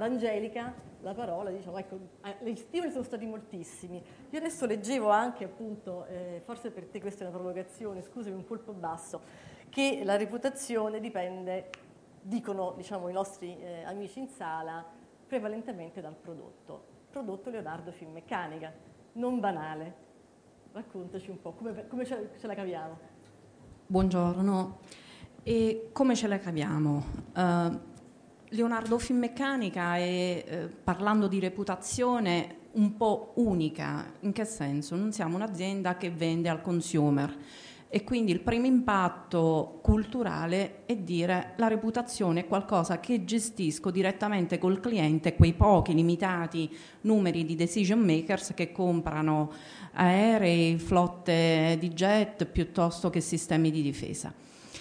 ad Angelica la parola, diciamo, ecco, gli stimoli sono stati moltissimi. Io adesso leggevo anche, appunto, forse per te questa è una provocazione, scusami, un colpo basso, che la reputazione dipende, dicono, diciamo, i nostri amici in sala, prevalentemente dal prodotto Leonardo Finmeccanica, non banale. Raccontaci un po' come ce la caviamo. Buongiorno. E come ce la caviamo? Leonardo Finmeccanica è, parlando di reputazione, un po' unica. In che senso? Non siamo un'azienda che vende al consumer e quindi il primo impatto culturale è dire la reputazione è qualcosa che gestisco direttamente col cliente, quei pochi limitati numeri di decision makers che comprano aerei, flotte di jet piuttosto che sistemi di difesa.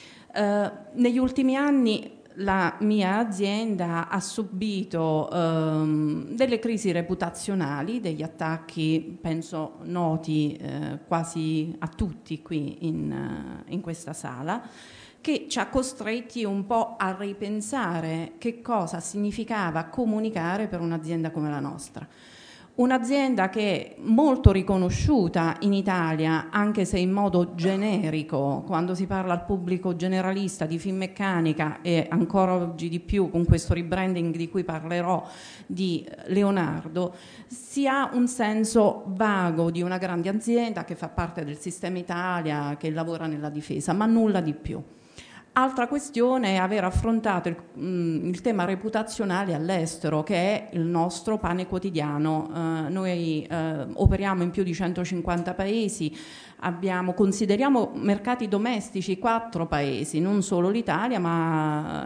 Negli ultimi anni la mia azienda ha subito delle crisi reputazionali, degli attacchi, penso noti quasi a tutti qui in questa sala, che ci ha costretti un po' a ripensare che cosa significava comunicare per un'azienda come la nostra. Un'azienda che è molto riconosciuta in Italia, anche se in modo generico, quando si parla al pubblico generalista di Finmeccanica e ancora oggi di più con questo rebranding di cui parlerò di Leonardo, si ha un senso vago di una grande azienda che fa parte del sistema Italia, che lavora nella difesa, ma nulla di più. Altra questione è aver affrontato il tema reputazionale all'estero, che è il nostro pane quotidiano. Noi operiamo in più di 150 paesi, consideriamo mercati domestici 4 paesi, non solo l'Italia, ma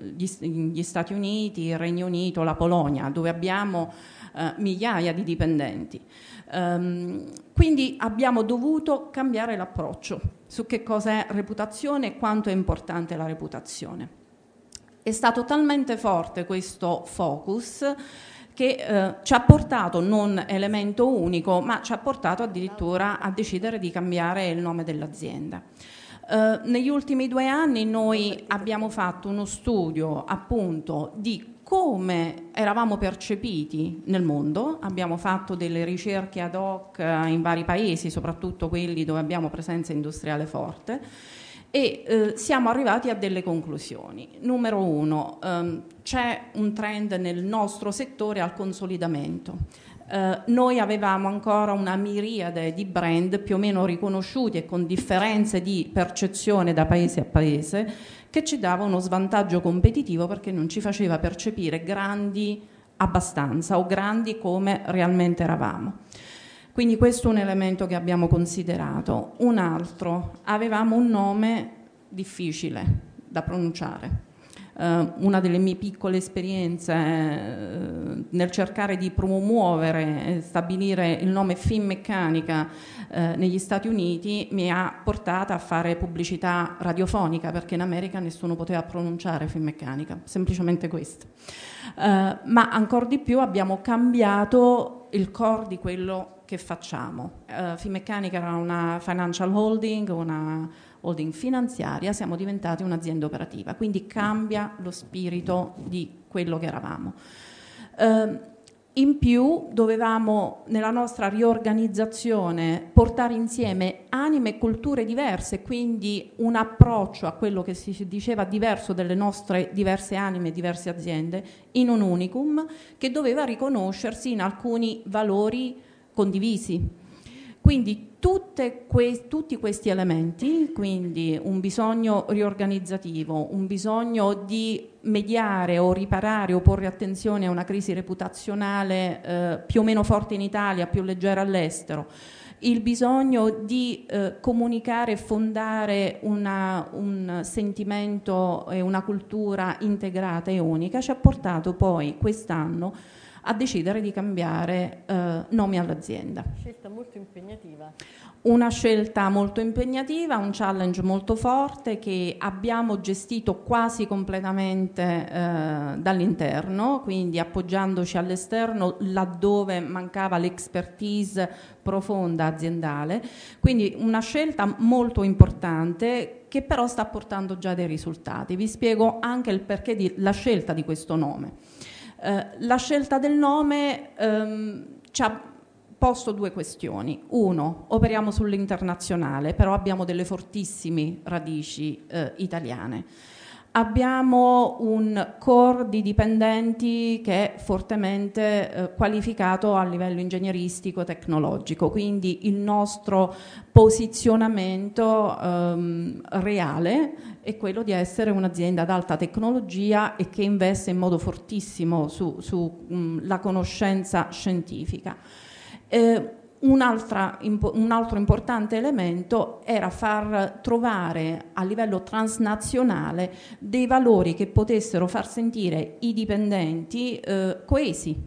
gli Stati Uniti, il Regno Unito, la Polonia, dove abbiamo migliaia di dipendenti. Quindi abbiamo dovuto cambiare l'approccio su che cosa è reputazione e quanto è importante la reputazione. È stato talmente forte questo focus che ci ha portato, non elemento unico, ma ci ha portato addirittura a decidere di cambiare il nome dell'azienda. Negli ultimi 2 anni noi abbiamo fatto uno studio appunto di come eravamo percepiti nel mondo, abbiamo fatto delle ricerche ad hoc in vari paesi, soprattutto quelli dove abbiamo presenza industriale forte, e siamo arrivati a delle conclusioni. Numero 1, c'è un trend nel nostro settore al consolidamento. Noi avevamo ancora una miriade di brand più o meno riconosciuti e con differenze di percezione da paese a paese, che ci dava uno svantaggio competitivo perché non ci faceva percepire grandi abbastanza o grandi come realmente eravamo. Quindi questo è un elemento che abbiamo considerato. Un altro, avevamo un nome difficile da pronunciare. Una delle mie piccole esperienze nel cercare di promuovere e stabilire il nome Finmeccanica negli Stati Uniti mi ha portata a fare pubblicità radiofonica, perché in America nessuno poteva pronunciare Finmeccanica, semplicemente questo. Ma ancora di più abbiamo cambiato il core di quello che facciamo. Finmeccanica era una financial holding, una holding finanziaria, siamo diventati un'azienda operativa, quindi cambia lo spirito di quello che eravamo. In più dovevamo nella nostra riorganizzazione portare insieme anime e culture diverse, quindi un approccio a quello che si diceva diverso delle nostre diverse anime e diverse aziende in un unicum che doveva riconoscersi in alcuni valori condivisi. Quindi tutti questi elementi, quindi un bisogno riorganizzativo, un bisogno di mediare o riparare o porre attenzione a una crisi reputazionale più o meno forte in Italia, più leggera all'estero, il bisogno di comunicare e fondare un sentimento e una cultura integrata e unica ci ha portato poi quest'anno a decidere di cambiare nome all'azienda. Scelta molto impegnativa. Una scelta molto impegnativa, un challenge molto forte che abbiamo gestito quasi completamente dall'interno, quindi appoggiandoci all'esterno laddove mancava l'expertise profonda aziendale. Quindi una scelta molto importante che però sta portando già dei risultati. Vi spiego anche il perché della scelta di questo nome. La scelta del nome ci ha posto due questioni. Uno, operiamo sull'internazionale, però abbiamo delle fortissime radici italiane. Abbiamo un core di dipendenti che è fortemente qualificato a livello ingegneristico, tecnologico, quindi il nostro posizionamento reale è quello di essere un'azienda ad alta tecnologia e che investe in modo fortissimo sulla conoscenza scientifica. Un altro importante elemento era far trovare a livello transnazionale dei valori che potessero far sentire i dipendenti coesi,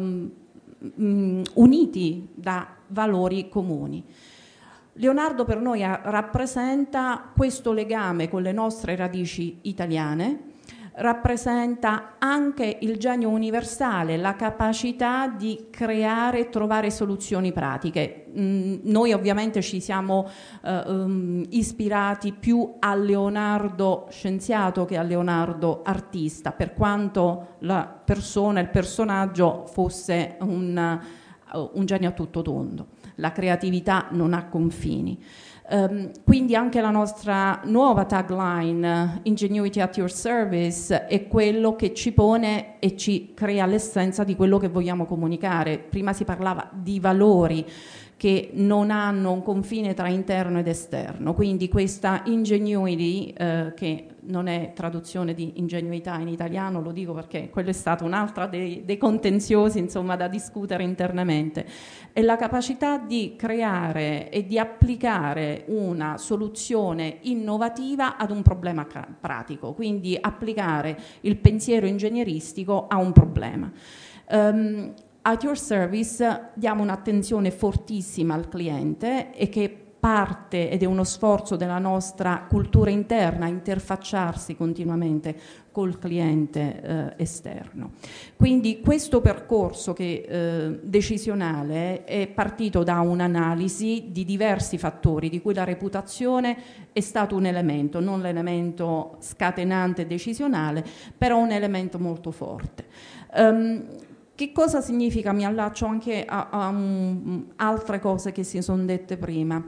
uniti da valori comuni. Leonardo per noi rappresenta questo legame con le nostre radici italiane, rappresenta anche il genio universale, la capacità di creare e trovare soluzioni pratiche. Noi ovviamente ci siamo ispirati più a Leonardo scienziato che a Leonardo artista, per quanto la persona, il personaggio fosse un genio a tutto tondo. La creatività non ha confini. Quindi anche la nostra nuova tagline Ingenuity at your service è quello che ci pone e ci crea l'essenza di quello che vogliamo comunicare. Prima si parlava di valori che non hanno un confine tra interno ed esterno, quindi questa ingenuity, che non è traduzione di ingenuità in italiano, lo dico perché quello è stato un altro dei contenziosi, insomma, da discutere internamente, è la capacità di creare e di applicare una soluzione innovativa ad un problema pratico, quindi applicare il pensiero ingegneristico a un problema. At your service diamo un'attenzione fortissima al cliente e che parte ed è uno sforzo della nostra cultura interna interfacciarsi continuamente col cliente esterno. Quindi questo percorso decisionale è partito da un'analisi di diversi fattori, di cui la reputazione è stato un elemento, non l'elemento scatenante decisionale, però un elemento molto forte. Che cosa significa? Mi allaccio anche a altre cose che si sono dette prima.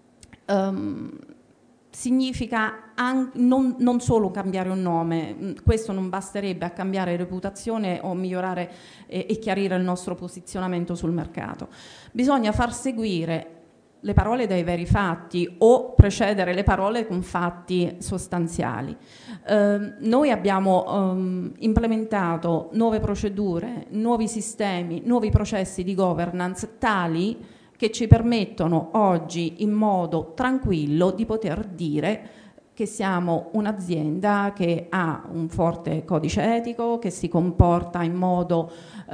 Significa non solo cambiare un nome, questo non basterebbe a cambiare reputazione o migliorare e chiarire il nostro posizionamento sul mercato. Bisogna far seguire le parole dai veri fatti o precedere le parole con fatti sostanziali. Noi abbiamo implementato nuove procedure, nuovi sistemi, nuovi processi di governance tali che ci permettono oggi in modo tranquillo di poter dire che siamo un'azienda che ha un forte codice etico, che si comporta in modo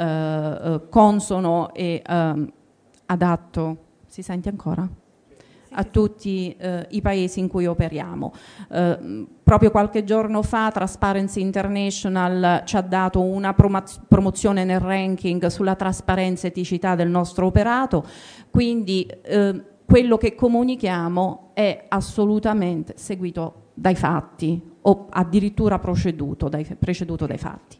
consono e adatto. Si sente ancora? A tutti i paesi in cui operiamo. Proprio qualche giorno fa Transparency International ci ha dato una promozione nel ranking sulla trasparenza e eticità del nostro operato, quindi quello che comunichiamo è assolutamente seguito dai fatti o addirittura preceduto dai fatti.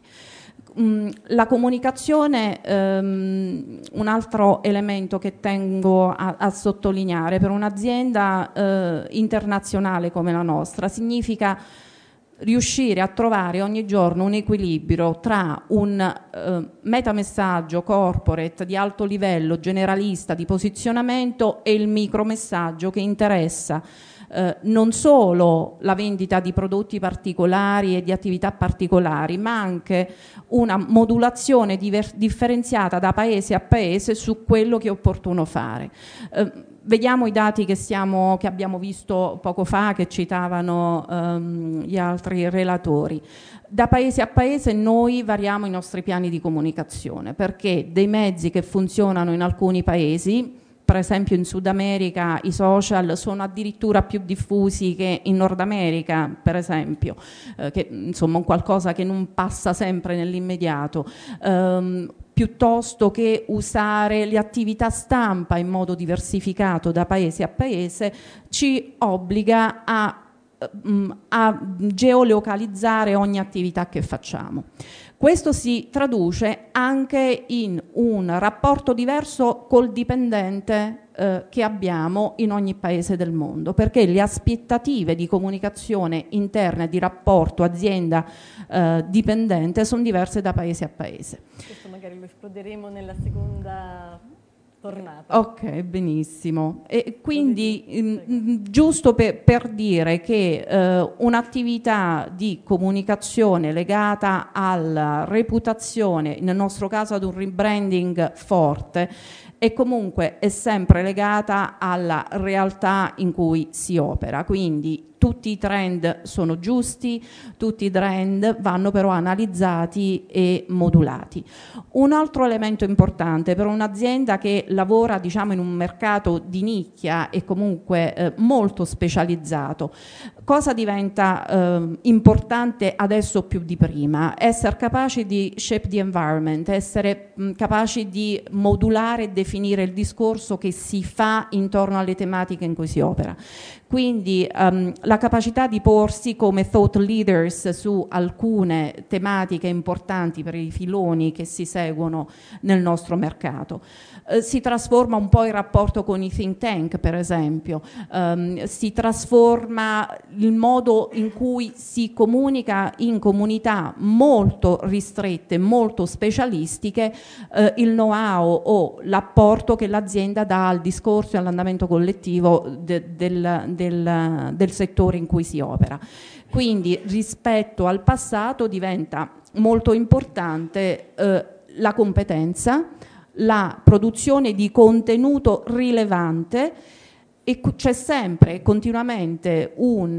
La comunicazione, un altro elemento che tengo a sottolineare per un'azienda internazionale come la nostra, significa riuscire a trovare ogni giorno un equilibrio tra un metamessaggio corporate di alto livello, generalista, di posizionamento e il micromessaggio che interessa non solo la vendita di prodotti particolari e di attività particolari, ma anche una modulazione differenziata da paese a paese su quello che è opportuno fare. Vediamo i dati che abbiamo visto poco fa, che citavano gli altri relatori. Da paese a paese noi variamo i nostri piani di comunicazione, perché dei mezzi che funzionano in alcuni paesi, per esempio in Sud America i social sono addirittura più diffusi che in Nord America, per esempio, che insomma un qualcosa che non passa sempre nell'immediato, piuttosto che usare le attività stampa in modo diversificato da paese a paese, ci obbliga a a geolocalizzare ogni attività che facciamo. Questo si traduce anche in un rapporto diverso col dipendente che abbiamo in ogni paese del mondo, perché le aspettative di comunicazione interna e di rapporto azienda-dipendente sono diverse da paese a paese. Questo magari lo esploderemo nella seconda tornata. Ok, benissimo. E quindi giusto per dire che un'attività di comunicazione legata alla reputazione, nel nostro caso ad un rebranding forte, e comunque è sempre legata alla realtà in cui si opera. Quindi tutti i trend sono giusti, tutti i trend vanno però analizzati e modulati. Un altro elemento importante per un'azienda che lavora, diciamo, in un mercato di nicchia e comunque molto specializzato, cosa diventa importante adesso più di prima? Essere capaci di shape the environment, essere capaci di modulare e definire il discorso che si fa intorno alle tematiche in cui si opera. Quindi la capacità di porsi come thought leaders su alcune tematiche importanti per i filoni che si seguono nel nostro mercato. Si trasforma un po' il rapporto con i think tank, per esempio, si trasforma il modo in cui si comunica in comunità molto ristrette, molto specialistiche, il know-how o l'apporto che l'azienda dà al discorso e all'andamento collettivo del settore in cui si opera. Quindi rispetto al passato diventa molto importante la competenza, la produzione di contenuto rilevante, e c'è sempre e continuamente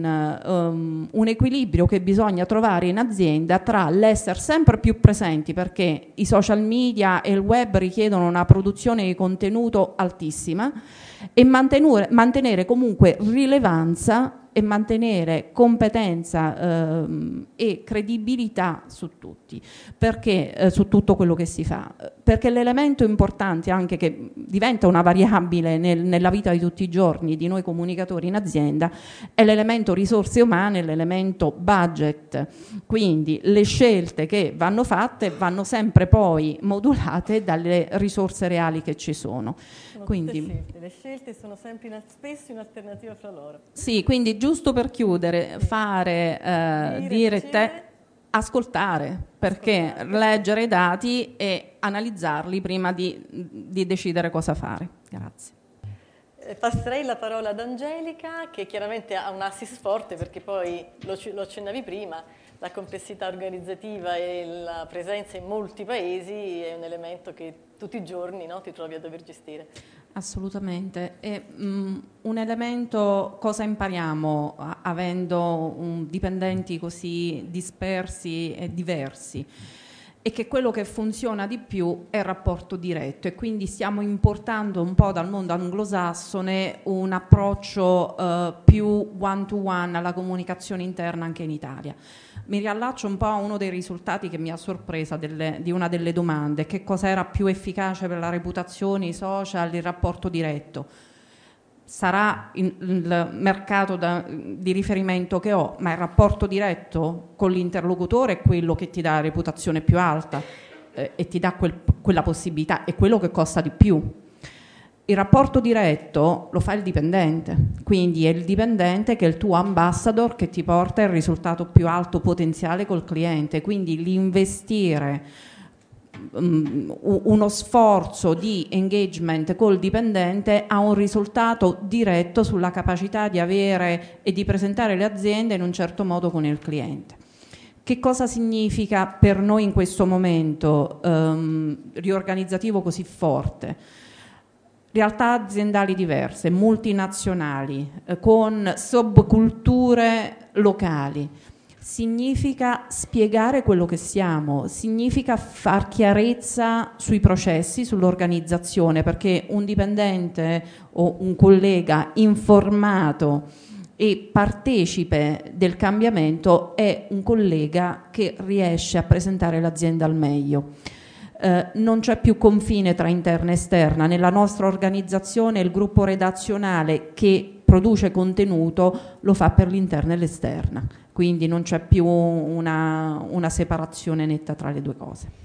un equilibrio che bisogna trovare in azienda tra l'essere sempre più presenti, perché i social media e il web richiedono una produzione di contenuto altissima, e mantenere comunque rilevanza e mantenere competenza e credibilità su tutti, perché su tutto quello che si fa, perché l'elemento importante anche che diventa una variabile nella vita di tutti i giorni di noi comunicatori in azienda è l'elemento risorse umane, l'elemento budget. Quindi le scelte che vanno fatte vanno sempre poi modulate dalle risorse reali che ci sono. Quindi, le scelte sono sempre spesso in alternativa fra loro. Sì, quindi giusto per chiudere, fare, dire, ascoltare, perché leggere i dati e analizzarli prima di decidere cosa fare. Grazie. Passerei la parola ad Angelica, che chiaramente ha un assist forte, perché poi lo accennavi prima, la complessità organizzativa e la presenza in molti paesi è un elemento che tutti i giorni, no, ti trovi a dover gestire. Assolutamente. E, un elemento, cosa impariamo avendo dipendenti così dispersi e diversi? E che quello che funziona di più è il rapporto diretto, e quindi stiamo importando un po' dal mondo anglosassone un approccio più one-to-one alla comunicazione interna anche in Italia. Mi riallaccio un po' a uno dei risultati che mi ha sorpresa di una delle domande: che cosa era più efficace per la reputazione, i social, il rapporto diretto? Sarà il mercato di riferimento che ho, ma il rapporto diretto con l'interlocutore è quello che ti dà la reputazione più alta e ti dà quella possibilità, è quello che costa di più. Il rapporto diretto lo fa il dipendente, quindi è il dipendente che è il tuo ambassador, che ti porta il risultato più alto potenziale col cliente. Quindi l'investire uno sforzo di engagement col dipendente ha un risultato diretto sulla capacità di avere e di presentare le aziende in un certo modo con il cliente. Che cosa significa per noi in questo momento riorganizzativo così forte? Realtà aziendali diverse, multinazionali, con subculture locali. Significa spiegare quello che siamo, significa far chiarezza sui processi, sull'organizzazione, perché un dipendente o un collega informato e partecipe del cambiamento è un collega che riesce a presentare l'azienda al meglio. Non c'è più confine tra interna e esterna. Nella nostra organizzazione il gruppo redazionale che produce contenuto lo fa per l'interna e l'esterna, quindi non c'è più una separazione netta tra le due cose.